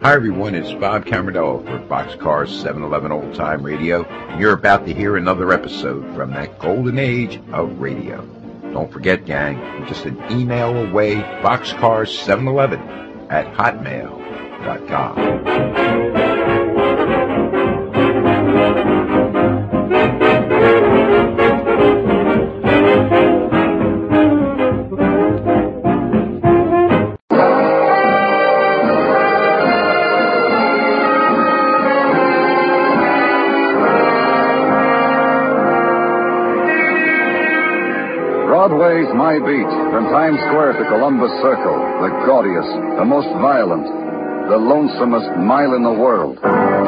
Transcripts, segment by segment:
Hi everyone, it's Bob Camarillo for Boxcar 711 Old Time Radio. You're about to hear another episode from that golden age of radio. Don't forget, gang, you're just an email away, boxcar711@hotmail.com. Broadway's My Beat, from Times Square to Columbus Circle, the gaudiest, the most violent, the lonesomest mile in the world.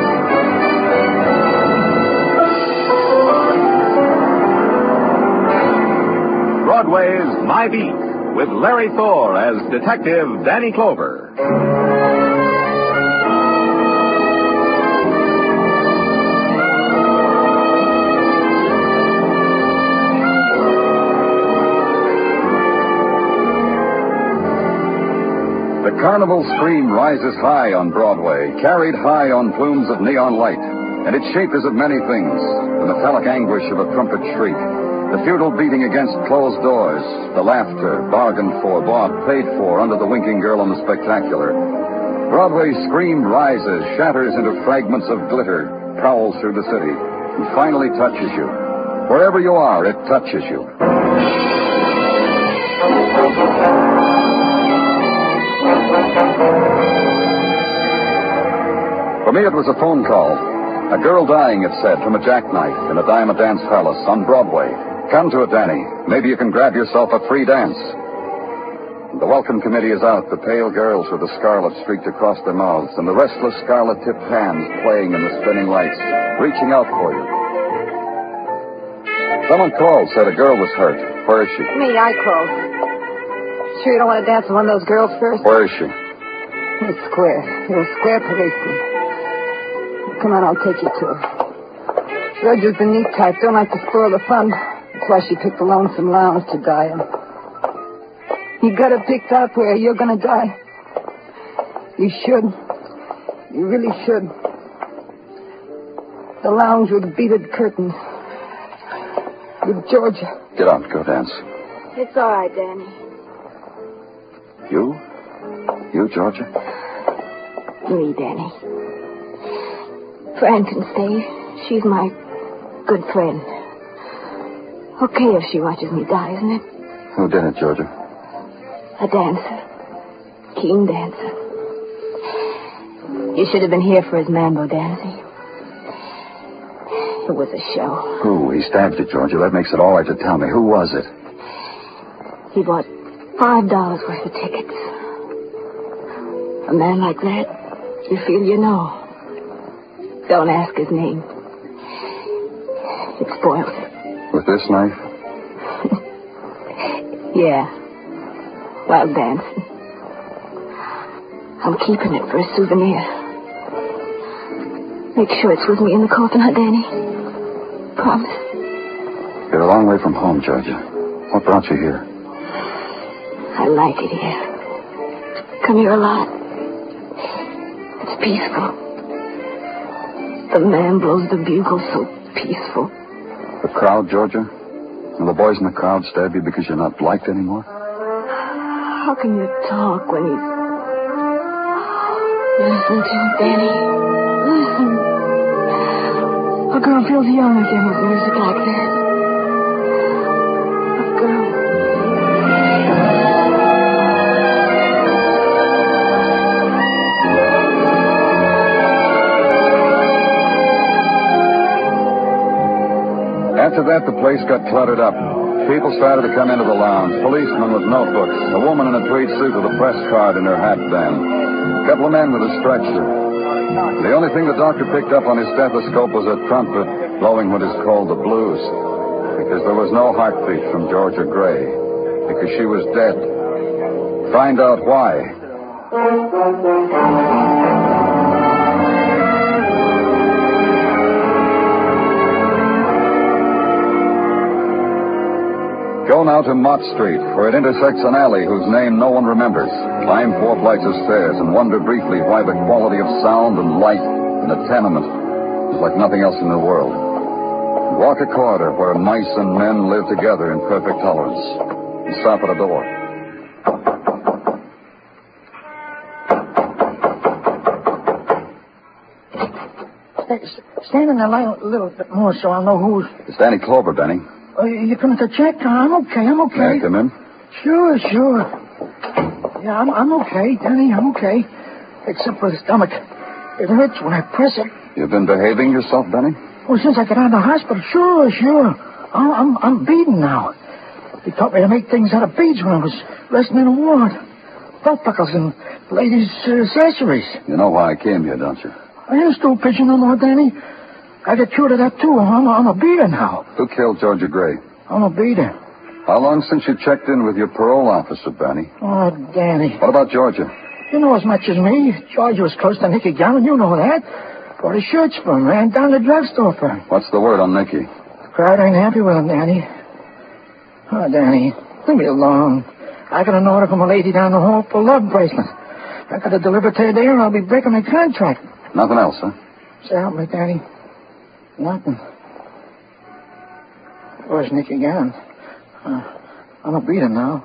Broadway's My Beat, with Larry Thor as Detective Danny Clover. The carnival scream rises high on Broadway, carried high on plumes of neon light, and its shape is of many things. The metallic anguish of a trumpet shriek, the futile beating against closed doors, the laughter bargained for, bought, paid for under the winking girl on the spectacular. Broadway's scream rises, shatters into fragments of glitter, prowls through the city, and finally touches you. Wherever you are, it touches you. For me, it was a phone call. A girl dying, it said, from a jackknife in a Diamond Dance Palace on Broadway. Come to it, Danny. Maybe you can grab yourself a free dance. The welcome committee is out, the pale girls with the scarlet streaked across their mouths, and the restless scarlet-tipped hands playing in the spinning lights, reaching out for you. Someone called, said a girl was hurt. Where is she? Me, I called. Sure you don't want to dance with one of those girls first? Where is she? In the square. You're a square policeman. Come on, I'll take you to her. Roger's the neat type. Don't like to spoil the fun. That's why she picked the lonesome lounge to die in. You got it picked out where you're going to die. You should. You really should. The lounge with beaded curtains. With Georgia. Get out, go dance. It's all right, Danny. You? You, Georgia? Me, Danny. Fran can stay. She's my good friend. Okay if she watches me die, isn't it? Who did it, Georgia? A dancer. Keen dancer. You should have been here for his mambo dancing. It was a show. Who? He stabbed you, Georgia. That makes it all right to tell me. Who was it? He bought $5 worth of tickets. A man like that, you feel you know. Don't ask his name. It spoils it. With this knife? Yeah. While dancing. I'm keeping it for a souvenir. Make sure it's with me in the coffin, huh, Danny? Promise. You're a long way from home, Georgia. What brought you here? I like it here. Come here a lot. It's peaceful. The man blows the bugle so peaceful. The crowd, Georgia? And the boys in the crowd stab you because you're not liked anymore? How can you talk when you... Listen to it, Danny. Listen. A girl feels young again with music like that. A girl... After that, the place got cluttered up. People started to come into the lounge. Policemen with notebooks. A woman in a tweed suit with a press card in her hat band. A couple of men with a stretcher. The only thing the doctor picked up on his stethoscope was a trumpet blowing what is called the blues. Because there was no heartbeat from Georgia Gray. Because she was dead. Find out why. Go now to Mott Street, where it intersects an alley whose name no one remembers. Climb 4 flights of stairs and wonder briefly why the quality of sound and light in a tenement is like nothing else in the world. Walk a corridor where mice and men live together in perfect tolerance. And stop at a door. Stand in the light a little bit more so I'll know who's... It's Danny Clover, Benny. You coming to check? I'm okay. May I come in? Sure. Yeah, I'm okay, Danny. I'm okay. Except for the stomach. It hurts when I press it. You've been behaving yourself, Benny? Well, since I got out of the hospital, sure. I'm beaten now. He taught me to make things out of beads when I was resting in a ward. Belt buckles and ladies' accessories. You know why I came here, don't you? I ain't stool pigeon no more, Danny. I got cured of that, too. I'm a beater now. Who killed Georgia Gray? I'm a beater. How long since you checked in with your parole officer, Benny? Oh, Danny. What about Georgia? You know as much as me. Georgia was close to Nicky Gallen. You know that. Bought his shirts for him. Ran down the drugstore for him. What's the word on Nicky? The crowd ain't happy with him, Danny. Oh, Danny, leave me alone. I got an order from a lady down the hall for a love bracelet. I got to deliver today or I'll be breaking my contract. Nothing else, huh? So help me, Danny. Nothing. Where's Nicky Gallen? I'm a beater now.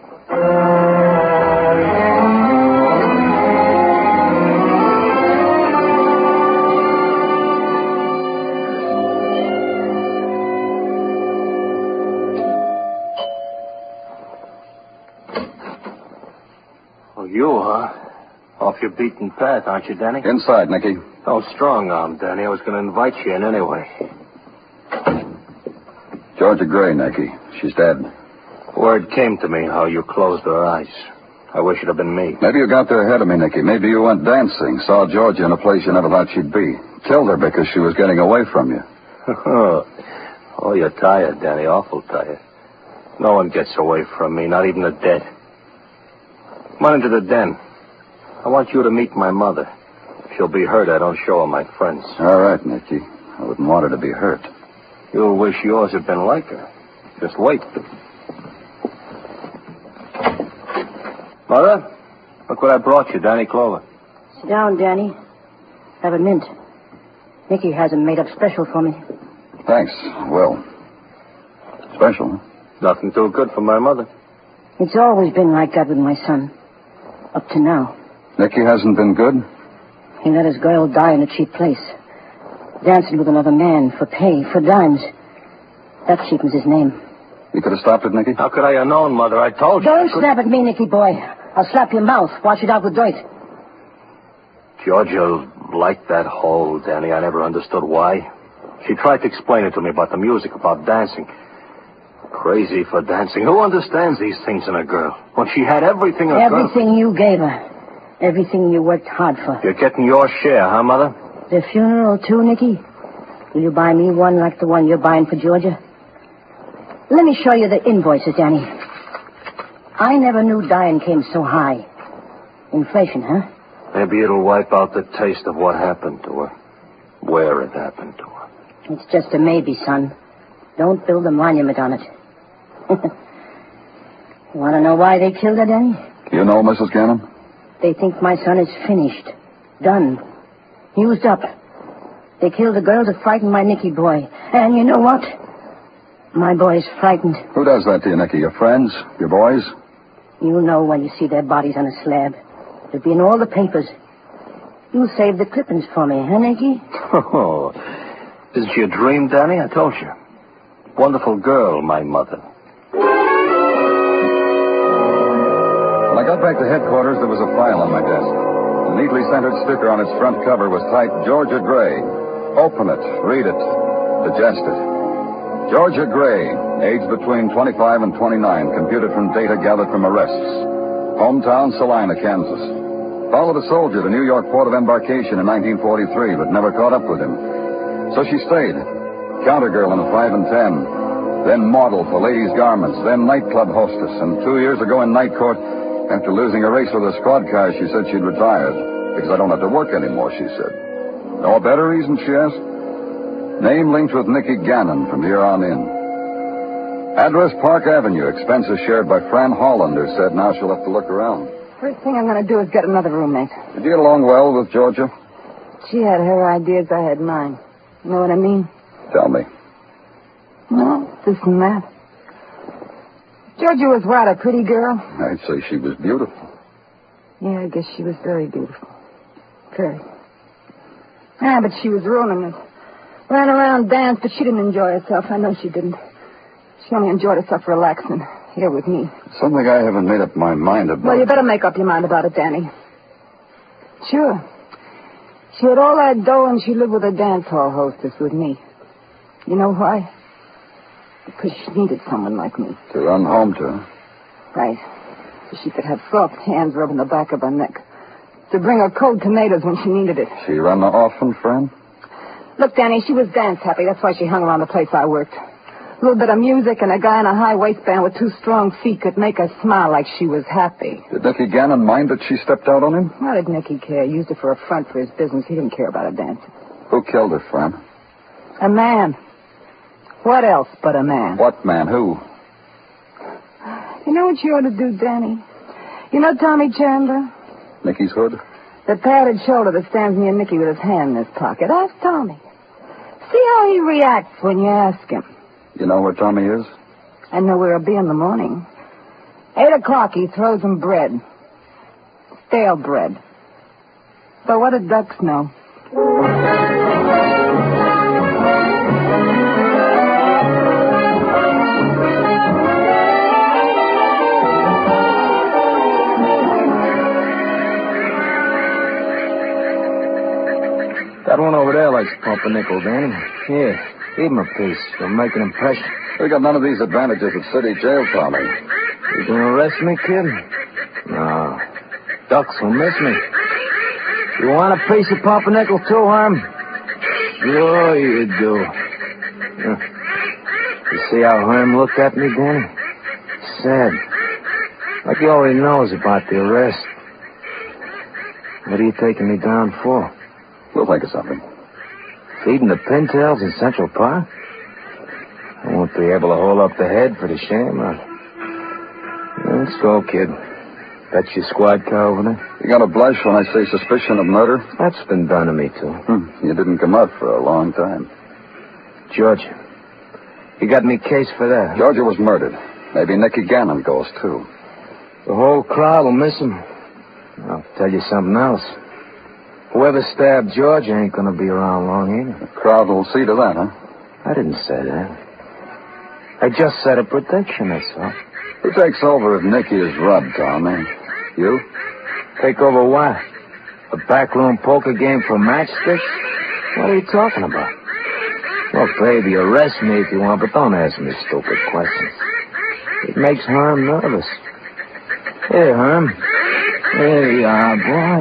Oh, you, huh? Off your beaten path, aren't you, Danny? Inside, Nicky. Oh, strong-arm, Danny. I was going to invite you in anyway. Georgia Gray, Nicky. She's dead. Word came to me how you closed her eyes. I wish it had been me. Maybe you got there ahead of me, Nicky. Maybe you went dancing, saw Georgia in a place you never thought she'd be. Killed her because she was getting away from you. Oh, you're tired, Danny. Awful tired. No one gets away from me, not even the dead. Come on into the den. I want you to meet my mother. If she'll be hurt, I don't show her my friends. All right, Nicky. I wouldn't want her to be hurt. You'll wish yours had been like her. Just wait. Mother, look what I brought you, Danny Clover. Sit down, Danny. Have a mint. Nicky has them made up special for me. Thanks. Well, special, huh? Nothing too good for my mother. It's always been like that with my son. Up to now. Nicky hasn't been good? He let his girl die in a cheap place. Dancing with another man for pay, for dimes. That cheapens his name. You could have stopped it, Nicky? How could I have known, Mother? I told you. Don't snap at me, Nicky boy. I'll slap your mouth. Wash it out with dirt. Georgia liked that hole, Danny. I never understood why. She tried to explain it to me about the music, about dancing. Crazy for dancing. Who understands these things in a girl? When she had everything... Everything you gave her. Everything you worked hard for. You're getting your share, huh, Mother? The funeral, too, Nicky? Will you buy me one like the one you're buying for Georgia? Let me show you the invoices, Danny. I never knew dying came so high. Inflation, huh? Maybe it'll wipe out the taste of what happened to her. Where it happened to her. It's just a maybe, son. Don't build a monument on it. You want to know why they killed her, Danny? You know, Mrs. Gannon? They think my son is finished. Done. Used up. They killed the girl to frighten my Nicky boy. And you know what? My boy's frightened. Who does that to you, Nicky? Your friends? Your boys? You'll know when you see their bodies on a slab. It'll be in all the papers. You'll save the clippings for me, huh, Nicky? Oh, isn't she a dream, Danny? I told you. Wonderful girl, my mother. When I got back to headquarters, there was a file on my desk. The neatly centered sticker on its front cover was typed Georgia Gray. Open it, read it, digest it. Georgia Gray, age between 25 and 29, computed from data gathered from arrests. Hometown, Salina, Kansas. Followed a soldier to New York port of embarkation in 1943, but never caught up with him. So she stayed. Counter girl in a 5 and 10. Then model for ladies' garments. Then nightclub hostess. And 2 years ago in night court, after losing a race with a squad car, she said she'd retired. Because I don't have to work anymore, she said. No better reason, she asked? Name linked with Nicky Gannon from here on in. Address Park Avenue. Expenses shared by Fran Hollander. Said now she'll have to look around. First thing I'm going to do is get another roommate. Did you get along well with Georgia? She had her ideas, I had mine. You know what I mean? Tell me. No, this and that. Georgia was what, a pretty girl? I'd say she was beautiful. Yeah, I guess she was very beautiful. Very. Ah, but she was ruining us. Ran around, danced, but she didn't enjoy herself. I know she didn't. She only enjoyed herself relaxing here with me. Something I haven't made up my mind about. Well, you better make up your mind about it, Danny. Sure. She had all that dough and she lived with a dance hall hostess with me. You know why? Because she needed someone like me. To run home to her? Right. So she could have soft hands rubbing the back of her neck. To bring her cold tomatoes when she needed it. She run the orphan, friend? Look, Danny, she was dance happy. That's why she hung around the place I worked. A little bit of music and a guy in a high waistband with 2 strong feet could make her smile like she was happy. Did Nicky Gannon mind that she stepped out on him? Why did Nicky care? He used it for a front for his business. He didn't care about her dancing. Who killed her, friend? A man. What else but a man? What man? Who? You know what you ought to do, Danny? You know Tommy Chandler? Nicky's hood? The padded shoulder that stands near Nicky with his hand in his pocket. Ask Tommy. See how he reacts when you ask him. You know where Tommy is? I know where he'll be in the morning. 8 o'clock, he throws him bread. Stale bread. But what do ducks know? That one over there likes pumpernickel, Danny. Here, give him a piece. He'll make an impression. We got none of these advantages at city jail, Tommy. You gonna arrest me, kid? No. Ducks will miss me. You want a piece of pumpernickel too, Herm? Sure you do. You see how Herm looked at me, Danny? Sad. Like he already knows about the arrest. What are you taking me down for? We'll think of something. Feeding the pintails in Central Park? I won't be able to hold up the head for the shame. Let's go, kid. That's your squad car over there? You gonna blush when I say suspicion of murder? That's been done to me, too. You didn't come out for a long time. Georgia. You got me case for that? Georgia was murdered. Maybe Nicky Gannon goes, too. The whole crowd will miss him. I'll tell you something else. Whoever stabbed Georgia ain't gonna be around long either. The crowd will see to that, huh? I didn't say that. I just said a prediction, that's all. Who takes over if Nicky is robbed, Tommy? You? Take over what? A backroom poker game for matchsticks? What are you talking about? Look, baby, arrest me if you want, but don't ask me stupid questions. It makes Herm nervous. Here, Herm. Here you are, boy.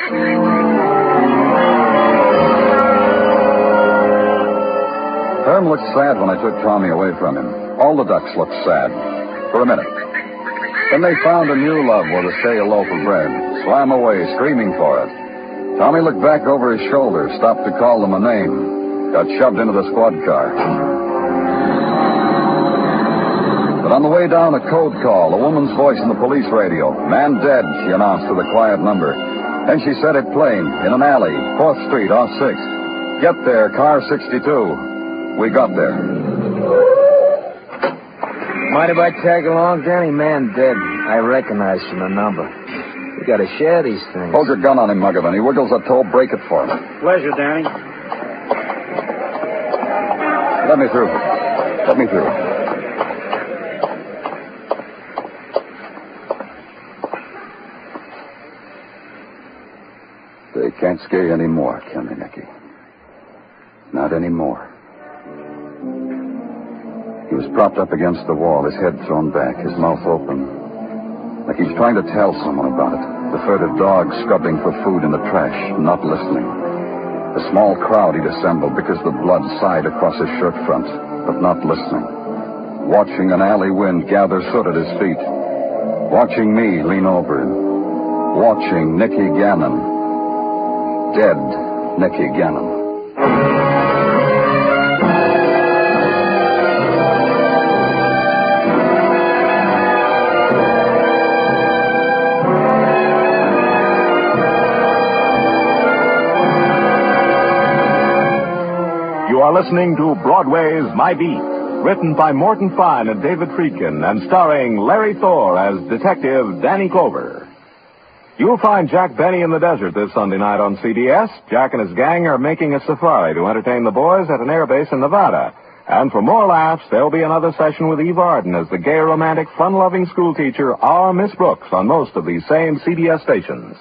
Herm looked sad when I took Tommy away from him. All the ducks looked sad. For a minute. Then they found a new love where to stale loaf of bread. Swam away, screaming for it. Tommy looked back over his shoulder, stopped to call them a name. Got shoved into the squad car. But on the way down, a code call, a woman's voice in the police radio. Man dead, she announced to the quiet number. Then she said it plain, in an alley, 4th Street, off 6th. Get there, car 62. We got there. Mind if I tag along, Danny? Man dead. I recognize from the number. We gotta share these things. Hold your gun on him, Muggavan. He wiggles a toe, break it for him. Pleasure, Danny. Let me through. Let me through. They can't scare you anymore, can they, Nicky? Not anymore. He was propped up against the wall, his head thrown back, his mouth open. Like he's trying to tell someone about it. The furtive dog scrubbing for food in the trash, not listening. The small crowd he'd assembled because the blood sighed across his shirt front, but not listening. Watching an alley wind gather soot at his feet. Watching me lean over him. Watching Nicky Gannon. Dead Nicky Gannon. are listening to Broadway's My Beat, written by Morton Fine and David Friedkin, and starring Larry Thor as Detective Danny Clover. You'll find Jack Benny in the desert this Sunday night on CBS. Jack and his gang are making a safari to entertain the boys at an airbase in Nevada. And for more laughs, there'll be another session with Eve Arden as the gay, romantic, fun-loving schoolteacher, our Miss Brooks, on most of these same CBS stations.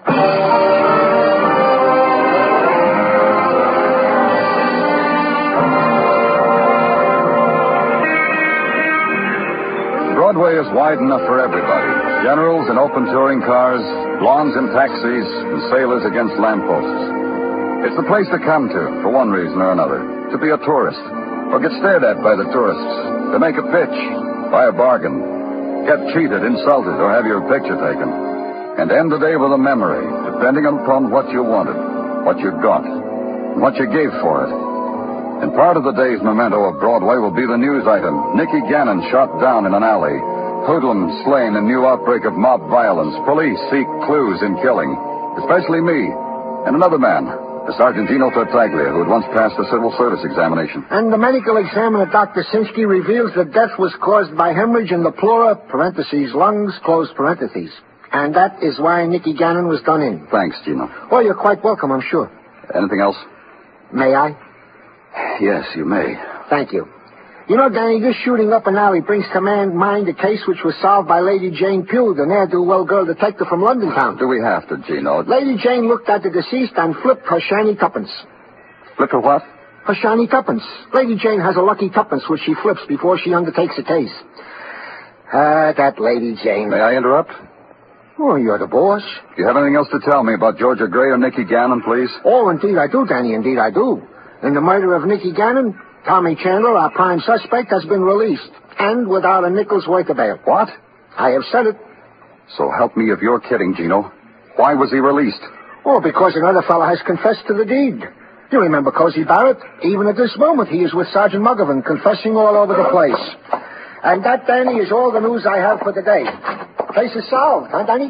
Broadway is wide enough for everybody. Generals in open touring cars, blondes in taxis, and sailors against lampposts. It's the place to come to, for one reason or another. To be a tourist, or get stared at by the tourists. To make a pitch, buy a bargain, get cheated, insulted, or have your picture taken. And end the day with a memory, depending upon what you wanted, what you got, and what you gave for it. And part of the day's memento of Broadway will be the news item. Nicky Gannon shot down in an alley. Hoodlum slain in new outbreak of mob violence. Police seek clues in killing. Especially me. And another man, Sergeant Gino Tartaglia, who had once passed the civil service examination. And the medical examiner, Dr. Sinsky, reveals that death was caused by hemorrhage in the pleura, parentheses, lungs, close parentheses. And that is why Nicky Gannon was done in. Thanks, Gino. Well, you're quite welcome, I'm sure. Anything else? May I? Yes, you may. Thank you. You know, Danny, this shooting up an alley brings to mind a case which was solved by Lady Jane Pugh, the ne'er-do-well girl detective from London town. Do we have to, Gino? Lady Jane looked at the deceased and flipped her shiny tuppence. Flip her what? Her shiny tuppence. Lady Jane has a lucky tuppence which she flips before she undertakes a case. That Lady Jane. May I interrupt? Oh, you're the boss. Do you have anything else to tell me about Georgia Gray or Nicky Gannon, please? Oh, indeed I do, Danny, indeed I do. In the murder of Nicky Gannon, Tommy Chandler, our prime suspect, has been released. And without a nickel's worth of bail. What? I have said it. So help me if you're kidding, Gino. Why was he released? Oh, because another fellow has confessed to the deed. You remember Cozy Barrett? Even at this moment, he is with Sergeant Muggavan, confessing all over the place. And that, Danny, is all the news I have for the day. Case is solved, huh, Danny?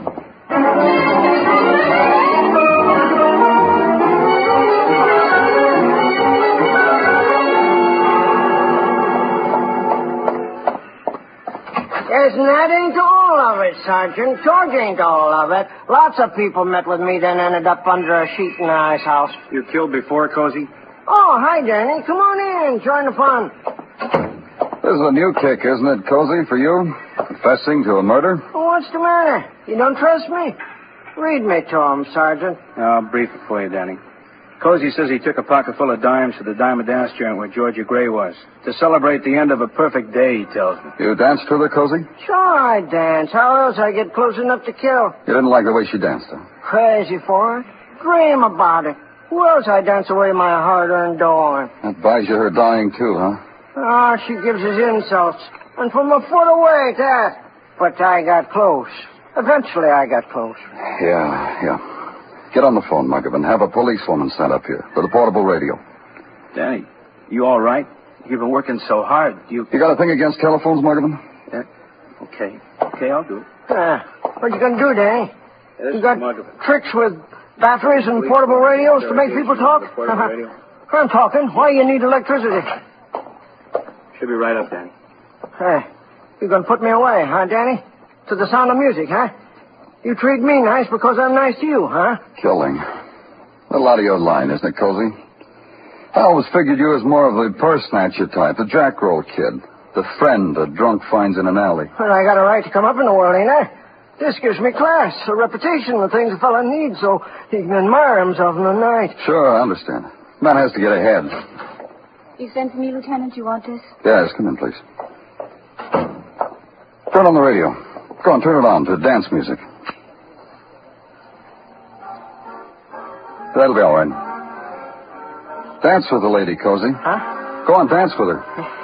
There's nothing to all of it, Sergeant. George ain't all of it. Lots of people met with me, then ended up under a sheet in the ice house. You killed before, Cozy? Oh, hi, Danny. Come on in. Join the fun. This is a new kick, isn't it, Cozy, for you? Confessing to a murder? Well, what's the matter? You don't trust me? Read me to him, Sergeant. I'll brief it for you, Danny. Cozy says he took a pocket full of dimes to the dime a dance joint where Georgia Gray was. To celebrate the end of a perfect day, he tells me. You danced with her, Cozy? Sure I dance. How else I get close enough to kill? You didn't like the way she danced, huh? Crazy for her. Dream about it. Who else I dance away my hard-earned dough on? That buys you her dying, too, huh? Ah, she gives us insults. And from a foot away, that. But I got close. Eventually I got close. Yeah. Get on the phone, Muggavan. Have a policewoman sent up here with a portable radio. Danny, you all right? You've been working so hard. You got a thing against telephones, Muggavan? Yeah. Okay, I'll do it. What you gonna do, Danny? This You got is Muggavan. tricks with batteries and portable radios to make people talk? I'm talking. Why you need electricity? Should be right up, Danny. Hey, you gonna put me away, huh, Danny? To the sound of music, huh? You treat me nice because I'm nice to you, huh? Killing. A little out of your line, isn't it, Cozy? I always figured you as more of the purse snatcher type, the jackroll kid. The friend a drunk finds in an alley. Well, I got a right to come up in the world, ain't I? This gives me class, a reputation, the things a fella needs so he can admire himself in the night. Sure, I understand. Man has to get ahead. You sent for me, Lieutenant? You want this? Yes, come in, please. Turn on the radio. Go on, turn it on to dance music. That'll be all right. Dance with the lady, Cozy. Huh? Go on, dance with her.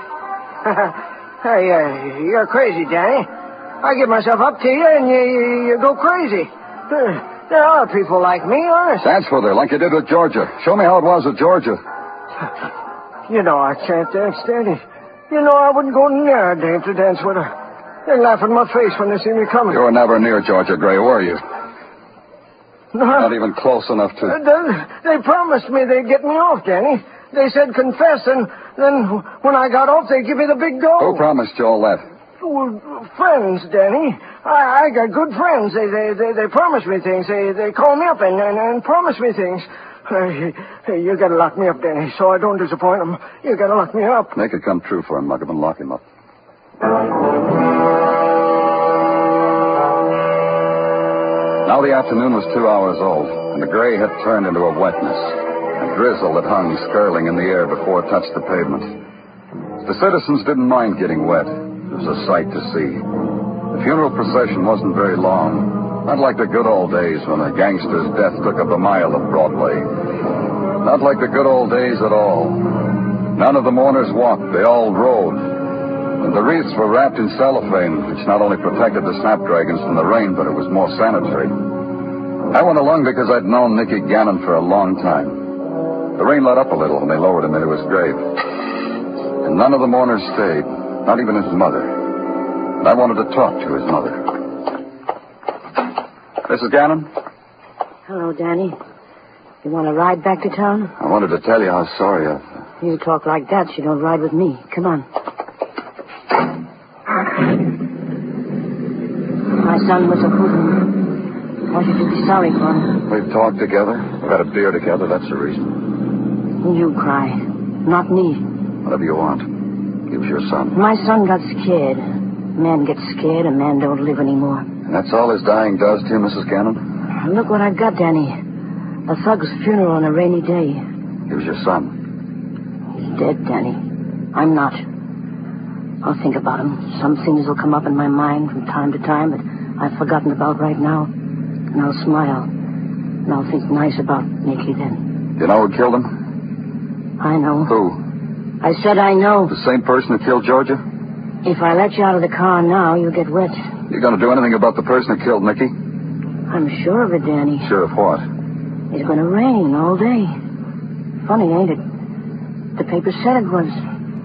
Hey, you're crazy, Danny. I give myself up to you, and you go crazy. There are people like me, honest. Dance with her, like you did with Georgia. Show me how it was with Georgia. You know I can't dance, Danny. You know I wouldn't go near a dame to dance with her. They laugh in my face when they see me coming. You were never near Georgia Gray, were you? No. Not even close enough to... They promised me they'd get me off, Danny. They said confess, and then when I got off, they'd give me the big go. Who promised you all that? Well, friends, Danny. I got good friends. They promise me things. They call me up and promise me things. Hey, you gotta lock me up, Danny, so I don't disappoint them. You gotta lock me up. Make it come true for him, Muggavan. Lock him up. Now the afternoon was 2 hours old, and the gray had turned into a wetness. A drizzle that hung skirling in the air before it touched the pavement. The citizens didn't mind getting wet. It was a sight to see. The funeral procession wasn't very long. Not like the good old days when a gangster's death took up a mile of Broadway. Not like the good old days at all. None of the mourners walked. They all rode. And the wreaths were wrapped in cellophane, which not only protected the snapdragons from the rain, but it was more sanitary. I went along because I'd known Nicky Gannon for a long time. The rain let up a little when they lowered him into his grave. And none of the mourners stayed, not even his mother. And I wanted to talk to his mother. Mrs. Gannon? Hello, Danny. You want to ride back to town? I wanted to tell you how sorry You talk like that, you don't ride with me. Come on. My son was a hoodlum. Why should you be sorry for him? We've talked together. We've had a beer together. That's the reason. You cry. Not me. Whatever you want. He was your son. My son got scared. A man gets scared, a man don't live anymore. And that's all his dying does to you, Mrs. Gannon? Look what I've got, Danny. A thug's funeral on a rainy day. He was your son. He's dead, Danny. I'm not. I'll think about him. Some things will come up in my mind from time to time that I've forgotten about right now. And I'll smile. And I'll think nice about Nicky then. You know who killed him? I know. Who? I said I know. The same person who killed Georgia? If I let you out of the car now, you'll get wet. You going to do anything about the person who killed Nicky? I'm sure of it, Danny. Sure of what? It's going to rain all day. Funny, ain't it? The paper said it was.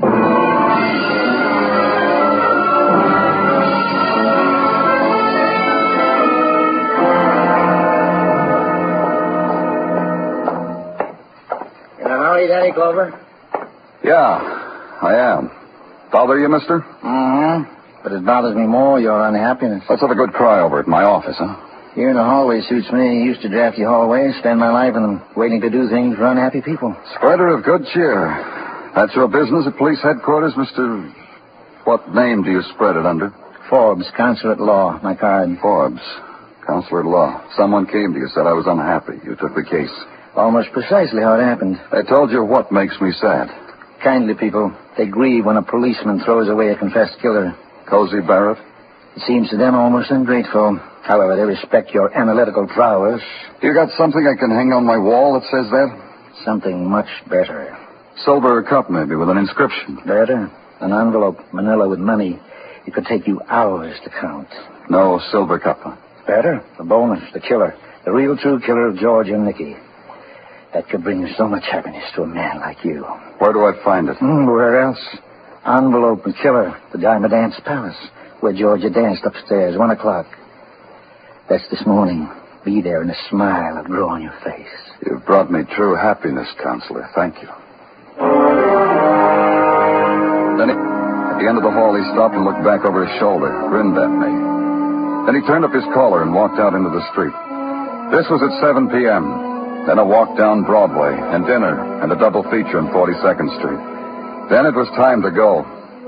Danny Clover? Yeah, I am. Bother you, mister? Mm-hmm. But it bothers me more, your unhappiness. Let's have a good cry over it in my office, huh? Here in the hallway suits me. Used to drafty hallways, spend my life in them, waiting to do things for unhappy people. Spreader of good cheer. That's your business at police headquarters, Mr. What name do you spread it under? Forbes, consul at law. My card. Forbes, consular at law. Someone came to you, said I was unhappy. You took the case. Almost precisely how it happened. I told you what makes me sad. Kindly people, they grieve when a policeman throws away a confessed killer. Cozy Barrett? It seems to them almost ungrateful. However, they respect your analytical prowess. You got something I can hang on my wall that says that? Something much better. Silver cup, maybe, with an inscription. Better. An envelope, manila with money. It could take you hours to count. No silver cup. Better. The bonus, the killer. The real true killer of George and Nicky. That could bring so much happiness to a man like you. Where do I find it? Where else? Envelope and killer, the Diamond Dance Palace, where Georgia danced upstairs, 1 o'clock. That's this morning. Be there and a smile will grow on your face. You've brought me true happiness, Counselor. Thank you. Then at the end of the hall, he stopped and looked back over his shoulder, grinned at me. Then he turned up his collar and walked out into the street. This was at 7 p.m., then a walk down Broadway, and dinner, and a double feature on 42nd Street. Then it was time to go.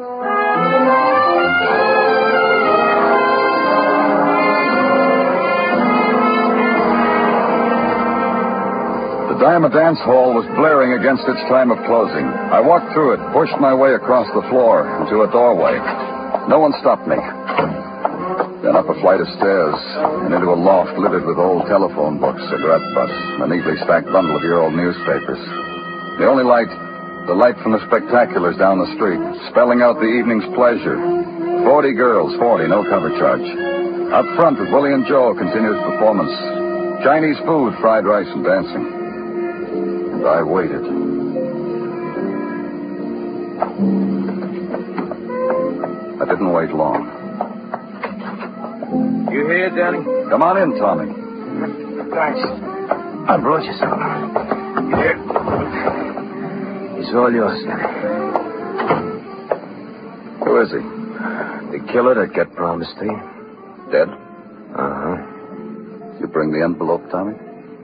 The Diamond Dance Hall was blaring against its time of closing. I walked through it, pushed my way across the floor into a doorway. No one stopped me. Then up a flight of stairs and into a loft littered with old telephone books, cigarette butts, and a neatly stacked bundle of your old newspapers. The only light, the light from the spectaculars down the street, spelling out the evening's pleasure. 40 girls, 40, no cover charge. Up front with Willie and Joe, continuous performance. Chinese food, fried rice, and dancing. And I waited. I didn't wait long. You here, Danny? Come on in, Tommy. Thanks. I brought you some. Here. He's all yours, Danny. Who is he? The killer that got promised to you. Dead? Uh-huh. You bring the envelope, Tommy?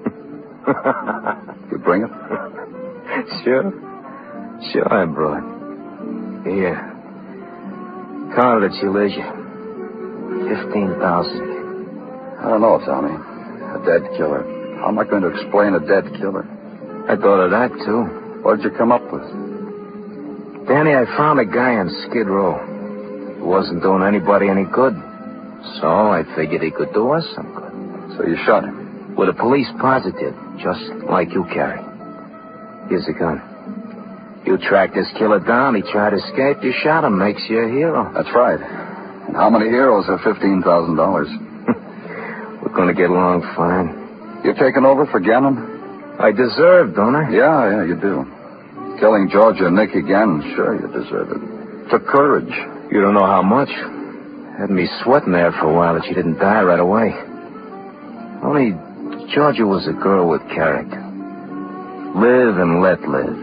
You bring it? Sure. Sure I brought. Here. Count it at your leisure. 15,000. I don't know, Tommy. A dead killer. How am I going to explain a dead killer? I thought of that, too. What did you come up with? Danny, I found a guy on Skid Row who wasn't doing anybody any good. So I figured he could do us some good. So you shot him? With a police positive, just like you carry. Here's a gun. You tracked this killer down. He tried to escape. You shot him. Makes you a hero. That's right. And how many heroes have $15,000? We're going to get along fine. You taking over for Gannon? I deserve, don't I? Yeah, you do. Killing Georgia and Nicky Gannon, sure, you deserve it. Took courage. You don't know how much. Had me sweating there for a while that she didn't die right away. Only Georgia was a girl with character. Live and let live.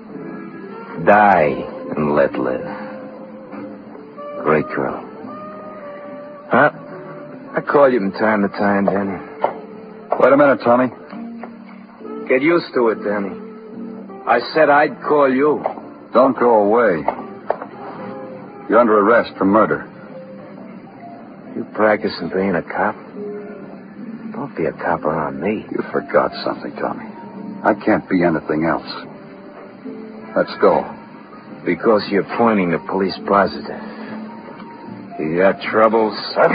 Die and let live. Great girl. Huh? I call you from time to time, Danny. Wait a minute, Tommy. Get used to it, Danny. I said I'd call you. Don't go away. You're under arrest for murder. You practicing being a cop? Don't be a cop around me. You forgot something, Tommy. I can't be anything else. Let's go. Because you're pointing the police positive. You got trouble, son?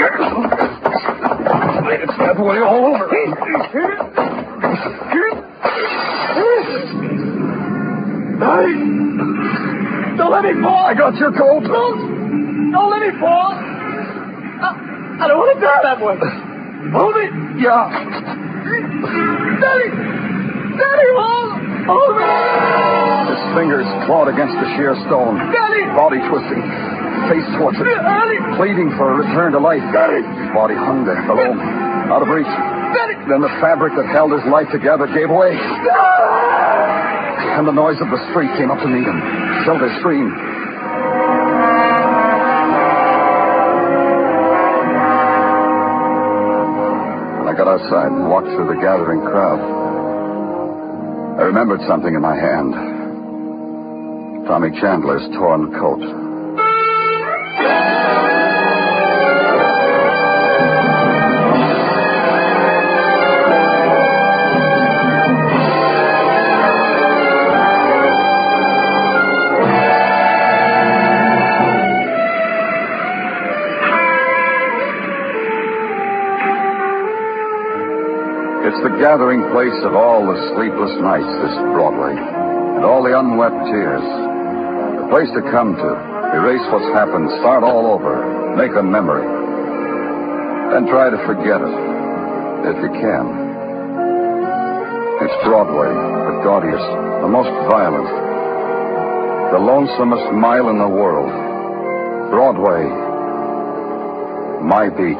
It's that way all over. Don't let me fall. I got your coat. Don't let me fall. I don't want to die that way. Hold me. Yeah. Daddy, hold me. His fingers clawed against the sheer stone. Daddy. Body twisting. Face towards it. Daddy. Pleading for a return to life. Daddy. His body hung there below me. Out of reach. Daddy. Then the fabric that held his life together gave way. And the noise of the street came up to meet him. Silver screamed. When I got outside and walked through the gathering crowd, I remembered something in my hand. Tommy Chandler's torn coat. It's the gathering place of all the sleepless nights, this Broadway, and all the unwept tears. The place to come to, erase what's happened, start all over, make a memory. Then try to forget it, if you can. It's Broadway, the gaudiest, the most violent, the lonesomest mile in the world. Broadway, my beat.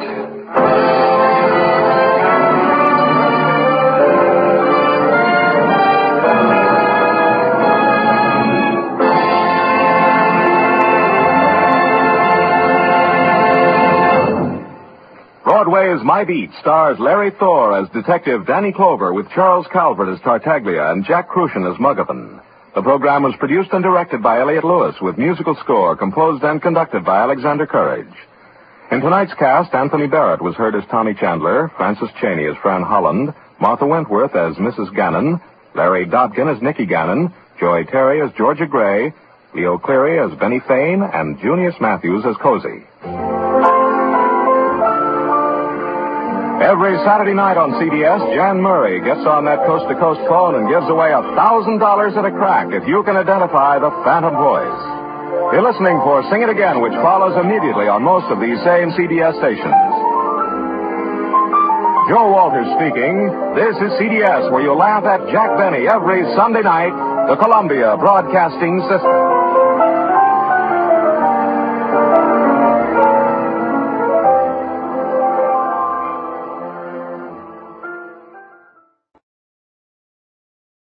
Broadway's My Beat stars Larry Thor as Detective Danny Clover with Charles Calvert as Tartaglia and Jack Crucian as Muggavan. The program was produced and directed by Elliott Lewis with musical score composed and conducted by Alexander Courage. In tonight's cast, Anthony Barrett was heard as Tommy Chandler, Francis Cheney as Fran Holland, Martha Wentworth as Mrs. Gannon, Larry Dobkin as Nicky Gannon, Joy Terry as Georgia Gray, Leo Cleary as Benny Fane, and Junius Matthews as Cozy. Every Saturday night on CBS, Jan Murray gets on that coast-to-coast phone and gives away $1,000 at a crack if you can identify the phantom voice. You're listening for Sing It Again, which follows immediately on most of these same CBS stations. Joe Walters speaking. This is CBS, where you laugh at Jack Benny every Sunday night, the Columbia Broadcasting System.